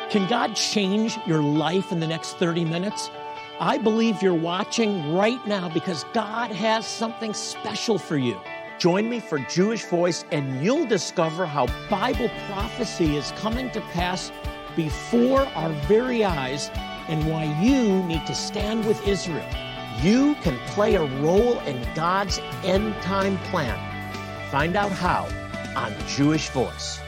Can God change your life in the next 30 minutes? I believe you're watching right now because God has something special for you. Join me for Jewish Voice and you'll discover how Bible prophecy is coming to pass before our very eyes and why you need to stand with Israel. You can play a role in God's end-time plan. Find out how on Jewish Voice.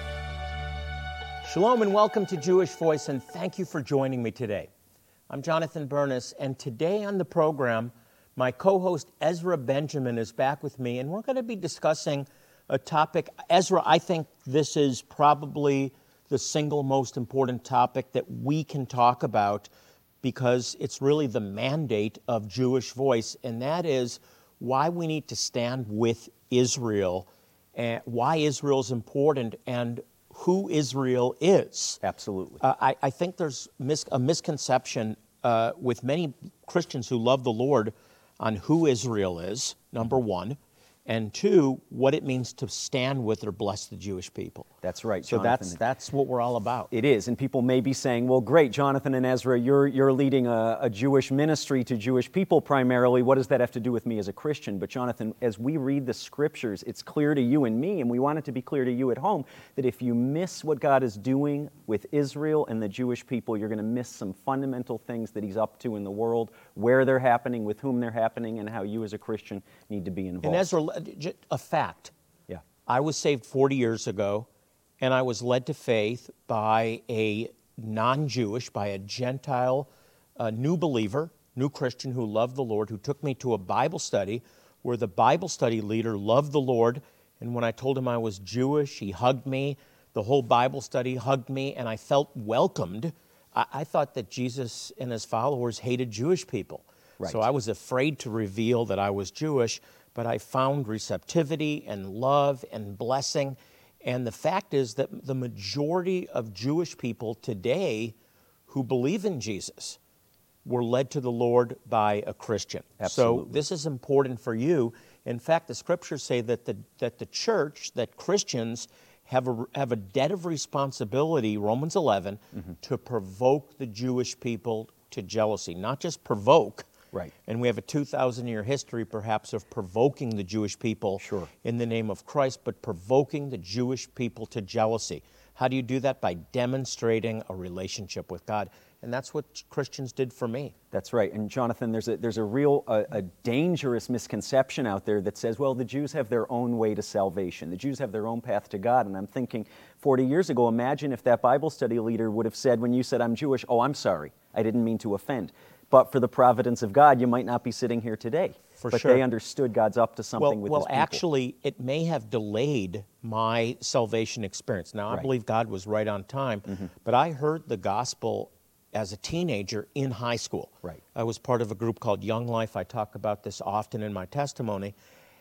Shalom and welcome to Jewish Voice, and thank you for joining me today. I'm Jonathan Bernis, and today on the program, my co-host Ezra Benjamin is back with me, and we're going to be discussing a topic. Ezra, I think this is probably the single most important topic that we can talk about because it's really the mandate of Jewish Voice, and that is why we need to stand with Israel, and why Israel is important, and who Israel is. Absolutely. I think there's a misconception with many Christians who love the Lord on who Israel is, number one, and two, what it means to stand with or bless the Jewish people. That's right, so Jonathan. that's what we're all about. It is, and people may be saying, well, great, Jonathan and Ezra, you're leading a Jewish ministry to Jewish people primarily. What does that have to do with me as a Christian? But Jonathan, as we read the Scriptures, it's clear to you and me, and we want it to be clear to you at home, that if you miss what God is doing with Israel and the Jewish people, you're going to miss some fundamental things that He's up to in the world, where they're happening, with whom they're happening, and how you as a Christian need to be involved. And Ezra, a fact. Yeah. I was saved 40 years ago, and I was led to faith by a non-Jewish, by a Gentile, new believer, new Christian who loved the Lord, who took me to a Bible study where the Bible study leader loved the Lord, and when I told him I was Jewish, he hugged me. The whole Bible study hugged me, and I felt welcomed. I thought that Jesus and his followers hated Jewish people. Right. So I was afraid to reveal that I was Jewish, but I found receptivity and love and blessing. And the fact is that the majority of Jewish people today who believe in Jesus were led to the Lord by a Christian. Absolutely. So this is important for you. In fact, the Scriptures say that the church, that Christians have a debt of responsibility, Romans 11, to provoke the Jewish people to jealousy. Not just provoke. Right. And we have a 2,000-year history, perhaps, of provoking the Jewish people in the name of Christ, but provoking the Jewish people to jealousy. How do you do that? By demonstrating a relationship with God. And that's what Christians did for me. That's right. And Jonathan, there's a real dangerous misconception out there that says, well, the Jews have their own way to salvation. The Jews have their own path to God. And I'm thinking, 40 years ago, imagine if that Bible study leader would have said, when you said, I'm Jewish, oh, I'm sorry. I didn't mean to offend. But for the providence of God, you might not be sitting here today. But they understood God's up to something with His people. Well, actually, it may have delayed my salvation experience. Now, I believe God was right on time, but I heard the gospel as a teenager in high school. Right. I was part of a group called Young Life. I talk about this often in my testimony.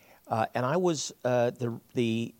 And I was the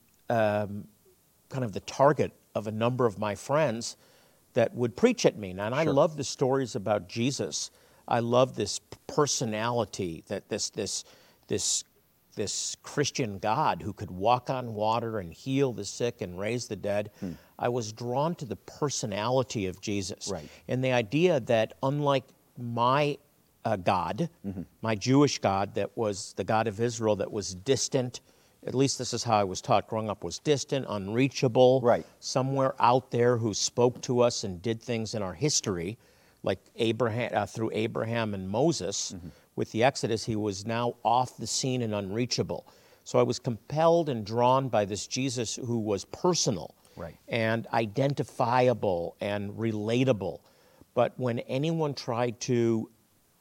kind of the target of a number of my friends that would preach at me. And I love the stories about Jesus. I love this personality, that this Christian God who could walk on water and heal the sick and raise the dead. I was drawn to the personality of Jesus. Right. And the idea that unlike my God, my Jewish God that was the God of Israel that was distant, at least this is how I was taught growing up, was distant, unreachable, somewhere out there who spoke to us and did things in our history, like Abraham, through Abraham and Moses. With the Exodus, he was now off the scene and unreachable. So I was compelled and drawn by this Jesus who was personal and identifiable and relatable. But when anyone tried to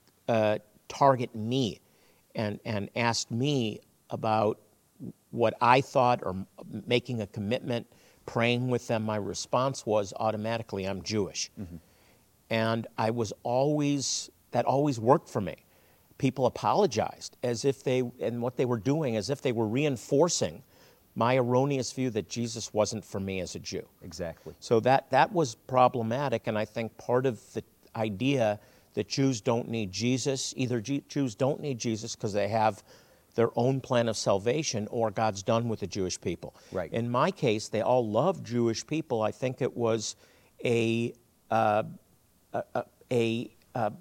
target me and asked me about what I thought or making a commitment, praying with them, my response was automatically, I'm Jewish. And that always worked for me. People apologized and what they were doing, as if they were reinforcing my erroneous view that Jesus wasn't for me as a Jew. Exactly. So that was problematic, and I think part of the idea that Jews don't need Jesus, either Jews don't need Jesus because they have their own plan of salvation, or God's done with the Jewish people. Right. In my case, they all love Jewish people. I think it was a a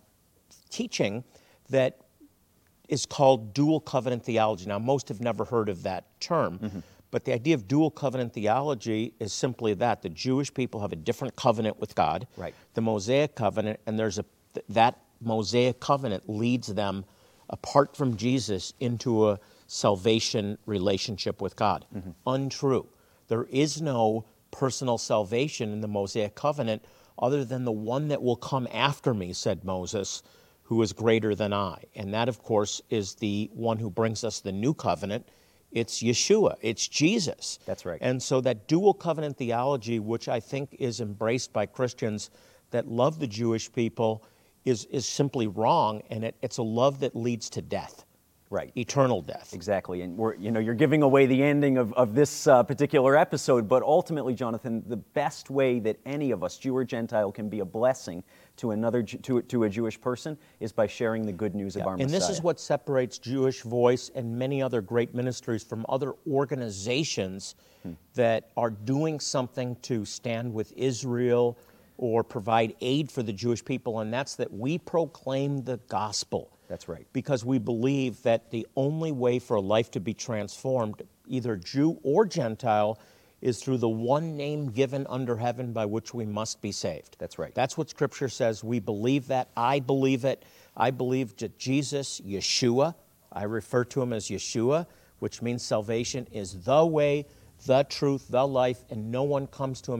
teaching that is called dual covenant theology. Now, most have never heard of that term, but the idea of dual covenant theology is simply that the Jewish people have a different covenant with God, right, the Mosaic covenant, and that Mosaic covenant leads them apart from Jesus into a salvation relationship with God. Untrue. There is no personal salvation in the Mosaic covenant other than the one that will come after me, said Moses, who is greater than I. And that, of course, is the one who brings us the new covenant. It's Yeshua. It's Jesus. That's right. And so that dual covenant theology, which I think is embraced by Christians that love the Jewish people, is simply wrong, and it's a love that leads to death. Right. Eternal death. Exactly. And you're giving away the ending of this particular episode, but ultimately, Jonathan, the best way that any of us, Jew or Gentile, can be a blessing to to a Jewish person is by sharing the good news of our Messiah. And this is what separates Jewish Voice and many other great ministries from other organizations that are doing something to stand with Israel or provide aid for the Jewish people, and that's that we proclaim the gospel. That's right. Because we believe that the only way for a life to be transformed, either Jew or Gentile, is through the one name given under heaven by which we must be saved. That's right. That's what Scripture says. We believe that. I believe it. I believe that Jesus, Yeshua, I refer to him as Yeshua, which means salvation, is the way, the truth, the life, and no one comes to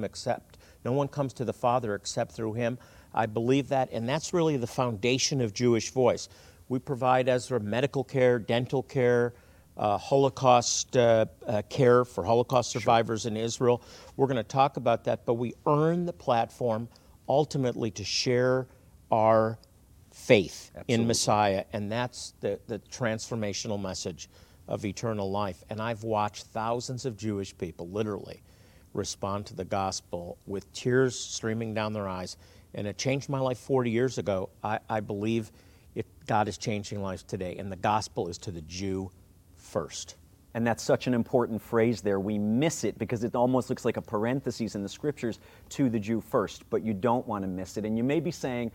the Father except through him. I believe that, and that's really the foundation of Jewish Voice. We provide Ezra medical care, dental care, Holocaust care for Holocaust survivors in Israel. We're going to talk about that, but we earn the platform ultimately to share our faith in Messiah, and that's the transformational message of eternal life. And I've watched thousands of Jewish people, literally, respond to the gospel with tears streaming down their eyes, and it changed my life 40 years ago. I believe God is changing lives today, and the gospel is to the Jew first. And that's such an important phrase there. We miss it because it almost looks like a parenthesis in the Scriptures, to the Jew first, but you don't want to miss it. And you may be saying,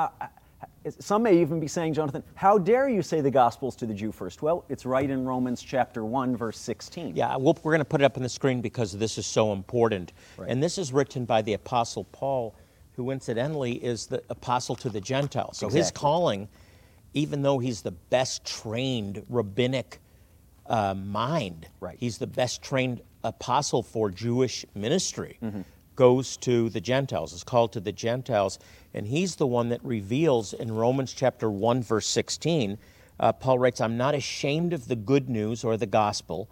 some may even be saying, Jonathan, how dare you say the gospel's to the Jew first? Well, it's right in Romans chapter 1, verse 16. Yeah, we're going to put it up on the screen because this is so important. Right. And this is written by the Apostle Paul, who incidentally is the apostle to the Gentiles. So his calling, even though he's the best trained rabbinic mind, he's the best trained apostle for Jewish ministry, goes to the Gentiles, is called to the Gentiles, and he's the one that reveals in Romans chapter 1, verse 16, Paul writes, I'm not ashamed of the good news or the gospel.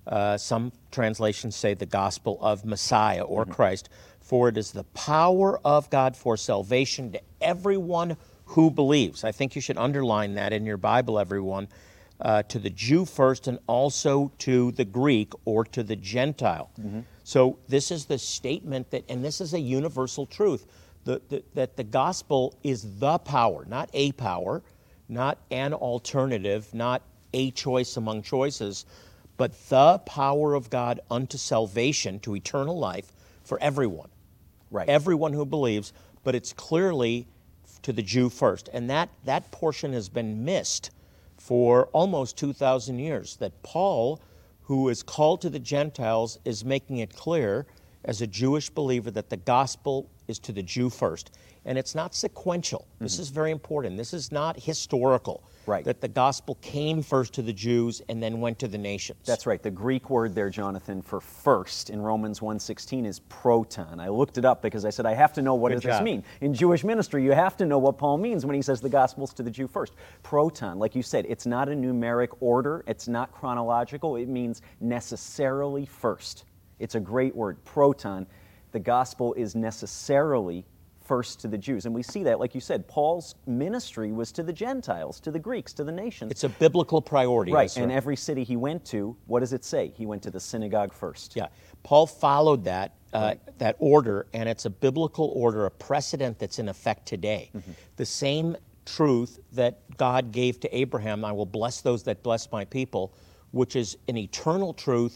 Some translations say the gospel of Messiah or Christ, for it is the power of God for salvation to everyone who believes. I think you should underline that in your Bible, everyone, to the Jew first and also to the Greek or to the Gentile. So this is the statement that, and this is a universal truth, that the gospel is the power, not a power, not an alternative, not a choice among choices, but the power of God unto salvation, to eternal life for everyone. Right. Everyone who believes, but it's clearly to the Jew first. And that portion has been missed for almost 2,000 years, that Paul, who is called to the Gentiles, is making it clear as a Jewish believer that the gospel is to the Jew first. And it's not sequential. This is very important. This is not historical. Right. That the gospel came first to the Jews and then went to the nations. That's right. The Greek word there, Jonathan, for first in Romans 1:16 is proton. I looked it up because I said, I have to know what does this mean. In Jewish ministry, you have to know what Paul means when he says the gospel's to the Jew first. Proton, like you said, it's not a numeric order. It's not chronological. It means necessarily first. It's a great word, proton. The gospel is necessarily first to the Jews. And we see that, like you said, Paul's ministry was to the Gentiles, to the Greeks, to the nations. It's a biblical priority. Right, and every city he went to, what does it say? He went to the synagogue first. Yeah, Paul followed that that order, and it's a biblical order, a precedent that's in effect today. The same truth that God gave to Abraham, I will bless those that bless my people, which is an eternal truth,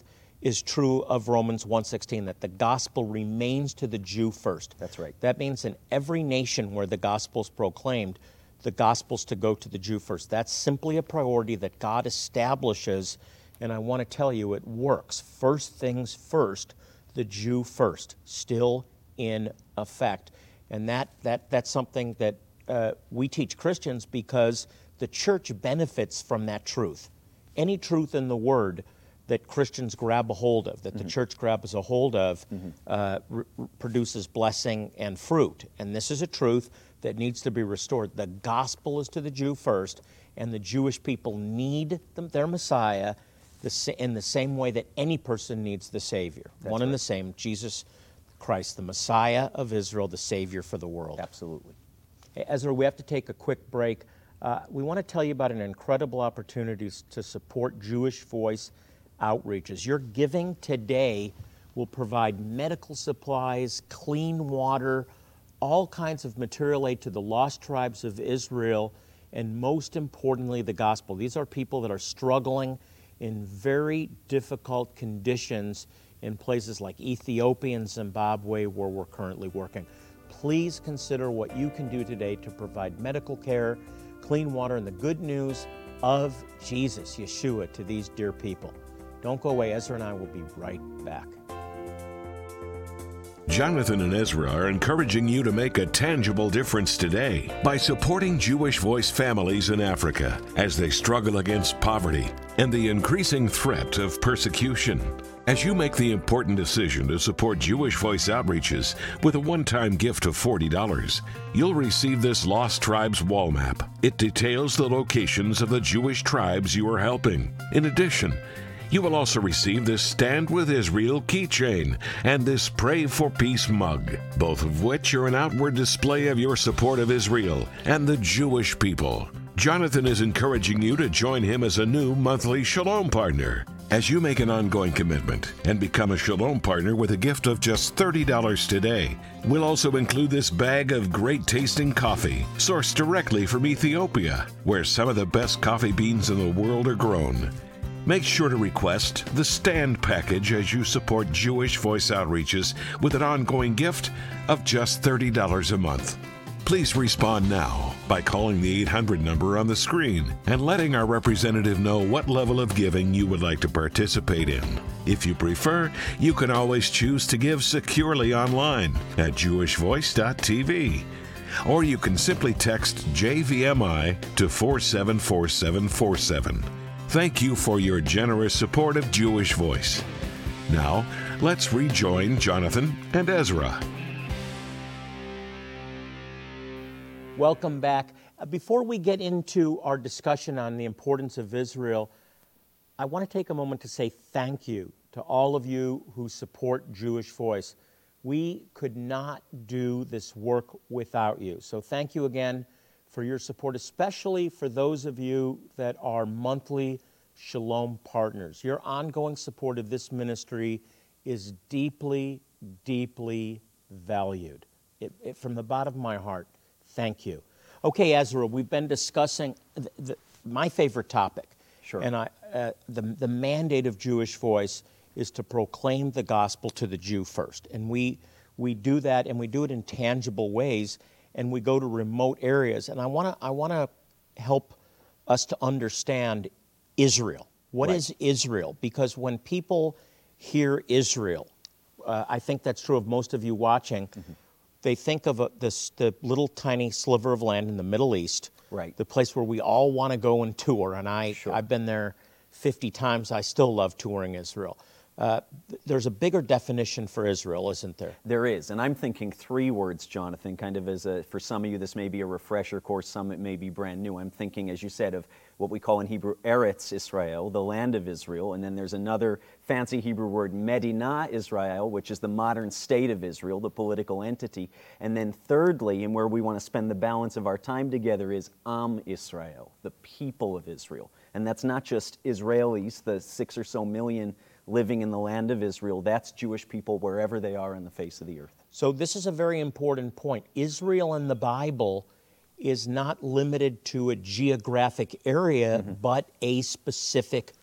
is true of Romans 1:16, that the gospel remains to the Jew first. That's right. That means in every nation where the gospel's proclaimed, the gospel's to go to the Jew first. That's simply a priority that God establishes, and I want to tell you, it works. First things first, the Jew first, still in effect. And that's something that we teach Christians because the church benefits from that truth. Any truth in the Word that Christians grab a hold of, that the church grabs a hold of, produces blessing and fruit. And this is a truth that needs to be restored. The gospel is to the Jew first, and the Jewish people need their Messiah in the same way that any person needs the Savior. That's One and right. the same, Jesus Christ, the Messiah of Israel, the Savior for the world. Absolutely. Hey, Ezra, we have to take a quick break. We want to tell you about an incredible opportunity to support Jewish Voice outreaches. Your giving today will provide medical supplies, clean water, all kinds of material aid to the lost tribes of Israel, and most importantly, the gospel. These are people that are struggling in very difficult conditions in places like Ethiopia and Zimbabwe, where we're currently working. Please consider what you can do today to provide medical care, clean water, and the good news of Jesus, Yeshua, to these dear people. Don't go away. Ezra and I will be right back. Jonathan and Ezra are encouraging you to make a tangible difference today by supporting Jewish Voice families in Africa as they struggle against poverty and the increasing threat of persecution. As you make the important decision to support Jewish Voice outreaches with a one-time gift of $40, you'll receive this Lost Tribes wall map. It details the locations of the Jewish tribes you are helping. In addition, you will also receive this Stand with Israel keychain and this Pray for Peace mug, both of which are an outward display of your support of Israel and the Jewish people. Jonathan is encouraging you to join him as a new monthly Shalom partner. As you make an ongoing commitment and become a Shalom partner with a gift of just $30 today, we'll also include this bag of great tasting coffee sourced directly from Ethiopia, where some of the best coffee beans in the world are grown. Make sure to request the Stand package as you support Jewish Voice outreaches with an ongoing gift of just $30 a month. Please respond now by calling the 800 number on the screen and letting our representative know what level of giving you would like to participate in. If you prefer, you can always choose to give securely online at jewishvoice.tv. Or you can simply text JVMI to 474747. Thank you for your generous support of Jewish Voice. Now, let's rejoin Jonathan and Ezra. Welcome back. Before we get into our discussion on the importance of Israel, I want to take a moment to say thank you to all of you who support Jewish Voice. We could not do this work without you. So thank you again for your support, especially for those of you that are monthly Shalom partners. Your ongoing support of this ministry is deeply, deeply valued. From the bottom of my heart, thank you. Okay, Ezra, we've been discussing my favorite topic. Sure. And the mandate of Jewish Voice is to proclaim the gospel to the Jew first. And we do that, and we do it in tangible ways, and we go to remote areas. And I want to help us to understand Israel. What Right. is Israel? Because when people hear Israel, I think that's true of most of you watching, they think of the little tiny sliver of land in the Middle East, Right. the place where we all want to go and tour. And Sure. I've been there 50 times. I still love touring Israel. There's a bigger definition for Israel, isn't there? There is, and I'm thinking three words, Jonathan, kind of for some of you this may be a refresher course, some it may be brand new. I'm thinking, as you said, of what we call in Hebrew Eretz Israel, the land of Israel, and then there's another fancy Hebrew word, Medina Israel, which is the modern state of Israel, the political entity. And then thirdly, and where we want to spend the balance of our time together, is Am Israel, the people of Israel. And that's not just Israelis, the 6 or so million living in the land of Israel. That's Jewish people wherever they are on the face of the earth. So this is a very important point. Israel in the Bible is not limited to a geographic area, but a specific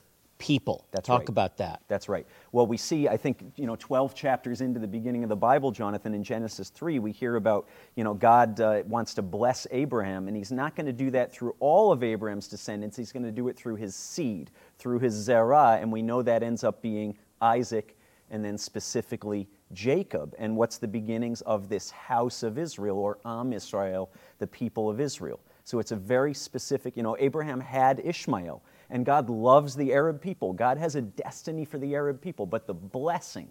people. That's Talk right. about that. That's right. Well, we see, I think, 12 chapters into the beginning of the Bible, Jonathan, in Genesis 3, we hear about, God wants to bless Abraham, and he's not going to do that through all of Abraham's descendants. He's going to do it through his seed, through his Zerah, and we know that ends up being Isaac, and then specifically Jacob. And what's the beginnings of this house of Israel, or Am Israel, the people of Israel? So it's a very specific, Abraham had Ishmael, and God loves the Arab people. God has a destiny for the Arab people, but the blessing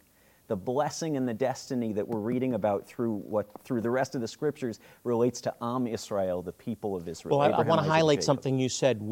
and the destiny that we're reading about through the rest of the scriptures relates to Am Israel, the people of Israel. Well, Abraham, I want to Isaac, highlight Jacob. something you said.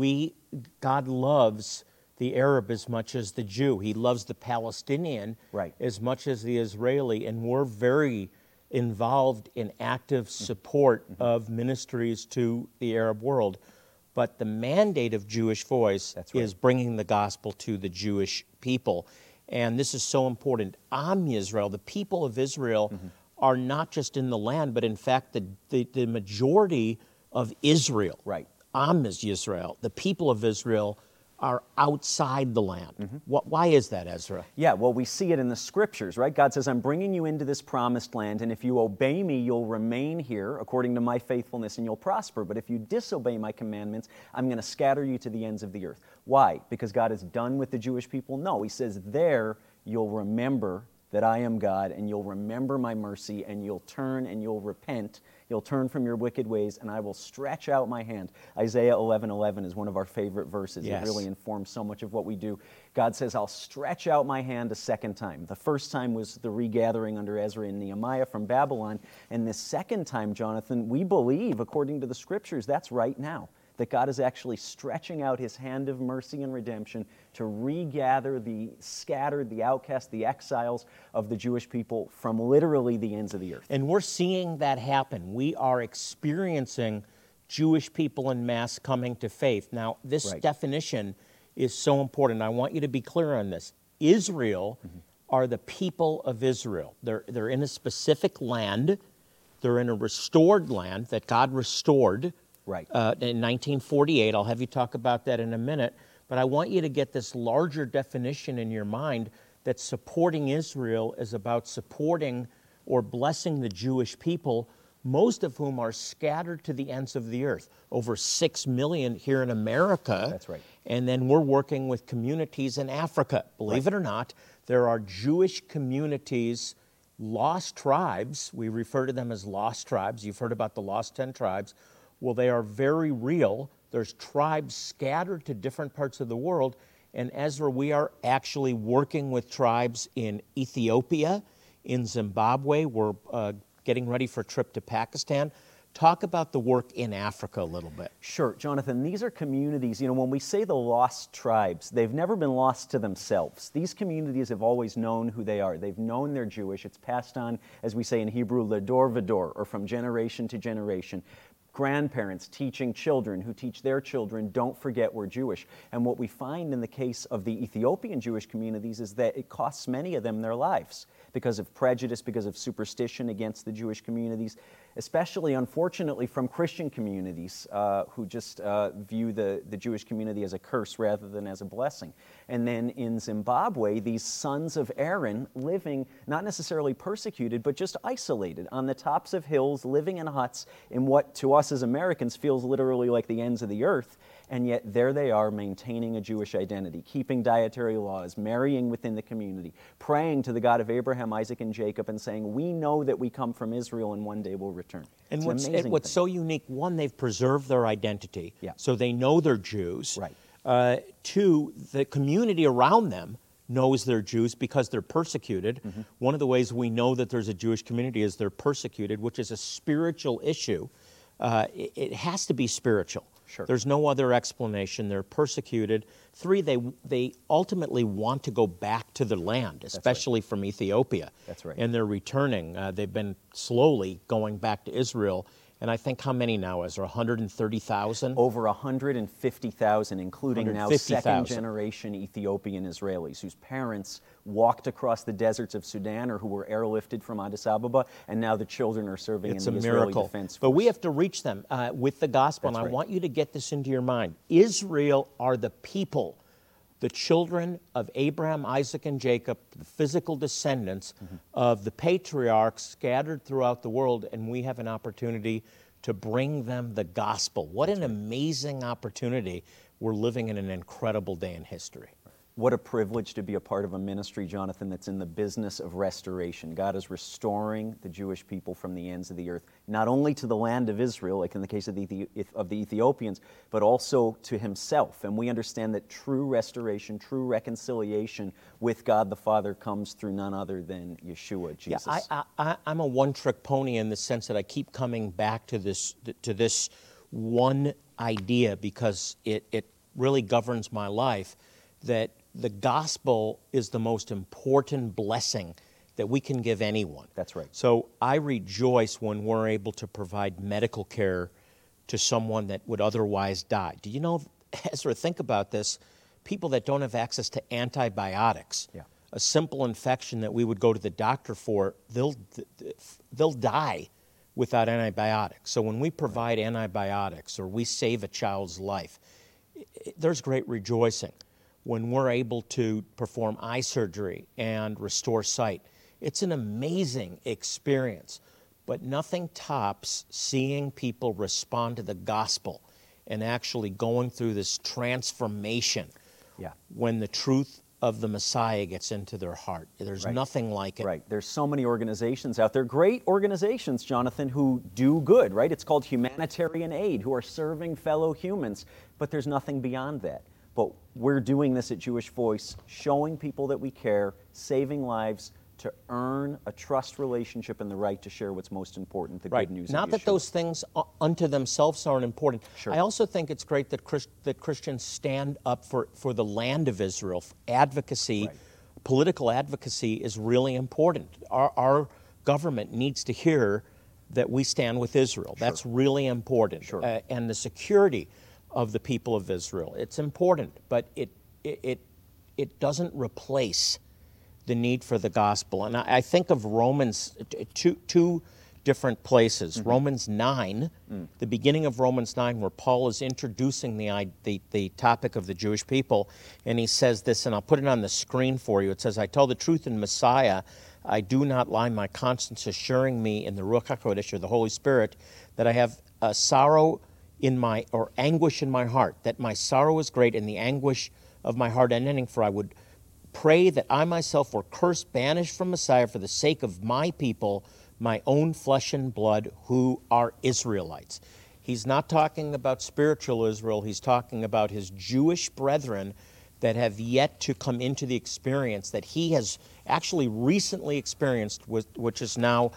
God loves the Arab as much as the Jew. He loves the Palestinian Right. as much as the Israeli, and we're very involved in active support of ministries to the Arab world. But the mandate of Jewish Voice is bringing the gospel to the Jewish people. And this is so important. Am Yisrael, the people of Israel, are not just in the land, but in fact the majority of Israel. Right. Am is Yisrael. The people of Israel are outside the land. Why is that, Ezra? Yeah, well, we see it in the scriptures, right? God says, I'm bringing you into this promised land, and if you obey me, you'll remain here according to my faithfulness, and you'll prosper. But if you disobey my commandments, I'm going to scatter you to the ends of the earth. Why? Because God is done with the Jewish people? No, he says, there you'll remember that I am God, and you'll remember my mercy, and you'll turn and you'll repent. You'll turn from your wicked ways, and I will stretch out my hand. Isaiah 11:11 is one of our favorite verses. Yes. It really informs so much of what we do. God says, I'll stretch out my hand a second time. The first time was the regathering under Ezra and Nehemiah from Babylon. And this second time, Jonathan, we believe, according to the scriptures, that's right now, that God is actually stretching out his hand of mercy and redemption to regather the scattered, the outcast, the exiles of the Jewish people from literally the ends of the earth. And we're seeing that happen. We are experiencing Jewish people en masse coming to faith. Now, this definition is so important. I want you to be clear on this. Israel are the people of Israel. They're in a specific land. They're in a restored land that God restored. Right. In 1948. I'll have you talk about that in a minute. But I want you to get this larger definition in your mind that supporting Israel is about supporting or blessing the Jewish people, most of whom are scattered to the ends of the earth. Over 6 million here in America. That's right. And then we're working with communities in Africa. Believe it or not, there are Jewish communities, lost tribes. We refer to them as lost tribes. You've heard about the lost 10 tribes. Well, they are very real. There's tribes scattered to different parts of the world. And Ezra, we are actually working with tribes in Ethiopia, in Zimbabwe. We're getting ready for a trip to Pakistan. Talk about the work in Africa a little bit. Sure, Jonathan, these are communities, when we say the lost tribes, they've never been lost to themselves. These communities have always known who they are. They've known they're Jewish. It's passed on, as we say in Hebrew, ledor vador, or from generation to generation. Grandparents teaching children who teach their children, don't forget we're Jewish. And what we find in the case of the Ethiopian Jewish communities is that it costs many of them their lives because of prejudice, because of superstition against the Jewish communities, especially, unfortunately, from Christian communities who just view the Jewish community as a curse rather than as a blessing. And then in Zimbabwe, these sons of Aaron living, not necessarily persecuted, but just isolated on the tops of hills, living in huts in what to us as Americans feels literally like the ends of the earth. And yet there they are maintaining a Jewish identity, keeping dietary laws, marrying within the community, praying to the God of Abraham, Isaac, and Jacob, and saying, we know that we come from Israel and one day we'll return. And it's what's so unique, one, they've preserved their identity, Yeah. so they know they're Jews. Right. Two, the community around them knows they're Jews because they're persecuted. One of the ways we know that there's a Jewish community is they're persecuted, which is a spiritual issue. It has to be spiritual. Sure. There's no other explanation. They're persecuted. Three, they ultimately want to go back to their land, especially from Ethiopia. That's right. And they're returning. They've been slowly going back to Israel. And I think how many now, Ezra? 130,000? Over 150,000, including now 150,000. second-generation Ethiopian Israelis whose parents walked across the deserts of Sudan or who were airlifted from Addis Ababa, and now the children are serving It's in the a Israeli miracle. Defense Force. But we have to reach them with the gospel, That's and right. I want you to get this into your mind. Israel are the people the children of Abraham, Isaac, and Jacob, the physical descendants of the patriarchs scattered throughout the world, and we have an opportunity to bring them the gospel. What an amazing opportunity. We're living in an incredible day in history. What a privilege to be a part of a ministry, Jonathan, that's in the business of restoration. God is restoring the Jewish people from the ends of the earth, not only to the land of Israel, like in the case of the Ethiopians, but also to himself. And we understand that true restoration, true reconciliation with God the Father comes through none other than Yeshua, Jesus. Yeah, I'm a one-trick pony in the sense that I keep coming back to this one idea because it really governs my life, that the gospel is the most important blessing that we can give anyone. That's right. So I rejoice when we're able to provide medical care to someone that would otherwise die. Do you know, Ezra, think about this, people that don't have access to antibiotics, a simple infection that we would go to the doctor for, they'll die without antibiotics. So when we provide antibiotics or we save a child's life, there's great rejoicing. When we're able to perform eye surgery and restore sight, it's an amazing experience. But nothing tops seeing people respond to the gospel and actually going through this transformation when the truth of the Messiah gets into their heart. There's nothing like it. Right. There's so many organizations out there, great organizations, Jonathan, who do good, right? It's called humanitarian aid, who are serving fellow humans, but there's nothing beyond that. But we're doing this at Jewish Voice, showing people that we care, saving lives to earn a trust relationship and the right to share what's most important, the good news of Yeshua. Not that those things unto themselves aren't important. Sure. I also think it's great that Christians stand up for the land of Israel. Advocacy, political advocacy is really important. Our government needs to hear that we stand with Israel. Sure. That's really important. Sure. And the security of the people of Israel. It's important, but it doesn't replace the need for the gospel. And I think of Romans, two different places. Romans 9, the beginning of Romans 9, where Paul is introducing the topic of the Jewish people, and he says this, and I'll put it on the screen for you. It says, I tell the truth in Messiah, I do not lie, my conscience assuring me in the Ruach HaKodesh, or the Holy Spirit, that I have a sorrow or anguish in my heart, that my sorrow is great and the anguish of my heart unending, for I would pray that I myself were cursed, banished from Messiah for the sake of my people, my own flesh and blood, who are Israelites. He's not talking about spiritual Israel, he's talking about his Jewish brethren that have yet to come into the experience that he has actually recently experienced, which is now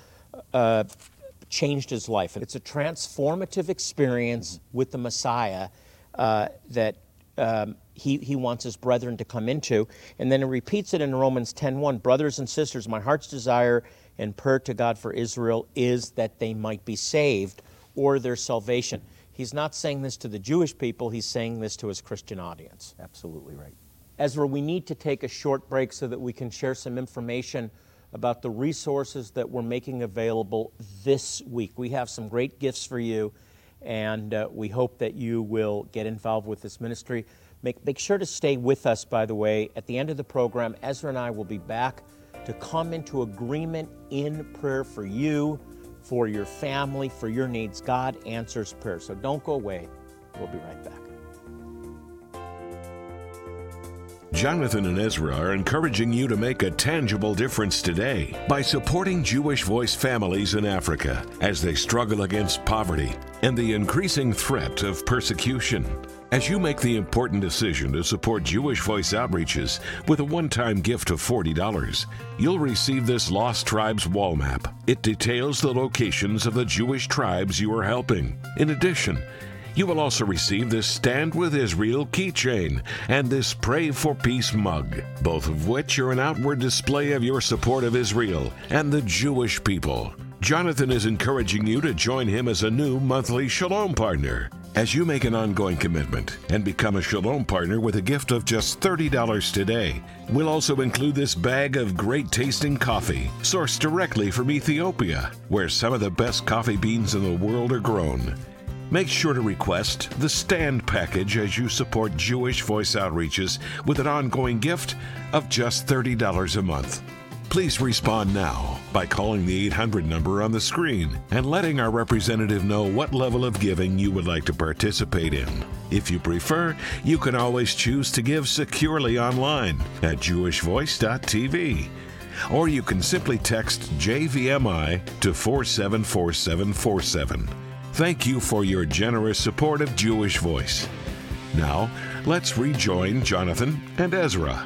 changed his life. It's a transformative experience with the Messiah that he wants his brethren to come into. And then he repeats it in Romans 10:1, brothers and sisters, my heart's desire and prayer to God for Israel is that they might be saved, or their salvation. He's not saying this to the Jewish people, he's saying this to his Christian audience. Absolutely right. Ezra, we need to take a short break so that we can share some information about the resources that we're making available this week. We have some great gifts for you, and we hope that you will get involved with this ministry. Make sure to stay with us, by the way. At the end of the program, Ezra and I will be back to come into agreement in prayer for you, for your family, for your needs. God answers prayer. So don't go away. We'll be right back. Jonathan and Ezra are encouraging you to make a tangible difference today by supporting Jewish Voice families in Africa as they struggle against poverty and the increasing threat of persecution. As you make the important decision to support Jewish Voice outreaches with a one-time gift of $40, you'll receive this Lost Tribes wall map. It details the locations of the Jewish tribes you are helping. In addition, you will also receive this Stand With Israel keychain and this Pray for Peace mug, both of which are an outward display of your support of Israel and the Jewish people. Jonathan is encouraging you to join him as a new monthly Shalom partner. As you make an ongoing commitment and become a Shalom partner with a gift of just $30 today, we'll also include this bag of great tasting coffee, sourced directly from Ethiopia, where some of the best coffee beans in the world are grown. Make sure to request the Stand package as you support Jewish Voice Outreaches with an ongoing gift of just $30 a month. Please respond now by calling the 800 number on the screen and letting our representative know what level of giving you would like to participate in. If you prefer, you can always choose to give securely online at jewishvoice.tv. Or you can simply text JVMI to 474747. Thank you for your generous support of Jewish Voice. Now, let's rejoin Jonathan and Ezra.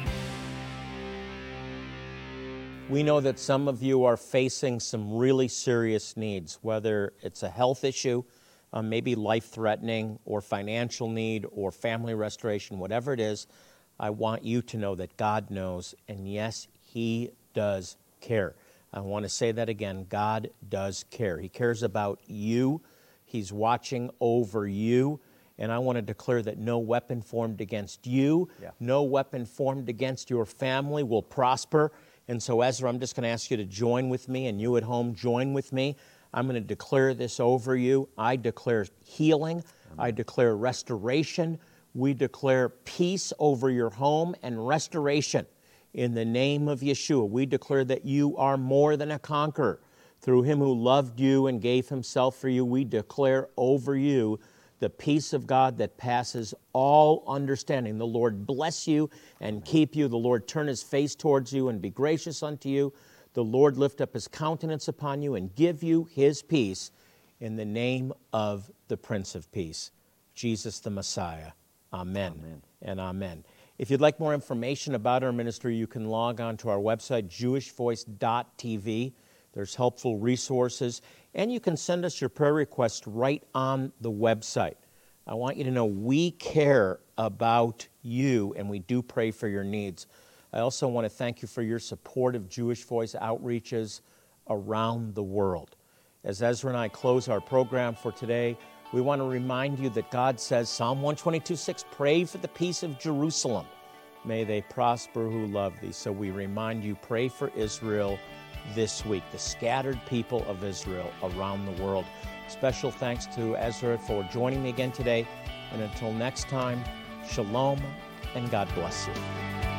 We know that some of you are facing some really serious needs, whether it's a health issue, maybe life-threatening, or financial need, or family restoration, whatever it is. I want you to know that God knows, and yes, He does care. I want to say that again. God does care. He cares about you. He's watching over you. And I want to declare that no weapon formed against you, no weapon formed against your family will prosper. And so, Ezra, I'm just going to ask you to join with me, and you at home, join with me. I'm going to declare this over you. I declare healing. I declare restoration. We declare peace over your home and restoration. In the name of Yeshua, we declare that you are more than a conqueror. Through Him who loved you and gave Himself for you, we declare over you the peace of God that passes all understanding. The Lord bless you and keep you. The Lord turn His face towards you and be gracious unto you. The Lord lift up His countenance upon you and give you His peace in the name of the Prince of Peace, Jesus the Messiah. Amen. Amen. And amen. If you'd like more information about our ministry, you can log on to our website, jewishvoice.tv. There's helpful resources, and you can send us your prayer requests right on the website. I want you to know we care about you, and we do pray for your needs. I also want to thank you for your support of Jewish Voice outreaches around the world. As Ezra and I close our program for today, we want to remind you that God says, Psalm 122:6, pray for the peace of Jerusalem. May they prosper who love thee. So we remind you, pray for Israel this week, the scattered people of Israel around the world. Special thanks to Ezra for joining me again today. And until next time, shalom and God bless you.